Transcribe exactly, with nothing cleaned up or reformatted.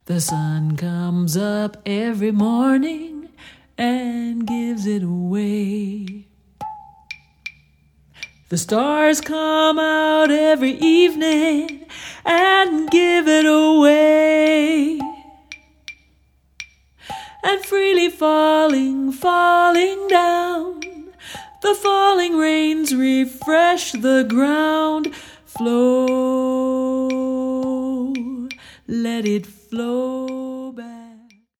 The sun comes up every morning and gives it away. The stars come out every evening and give it away. And freely falling, falling down, the falling rains refresh the ground. Flow, let it flow back.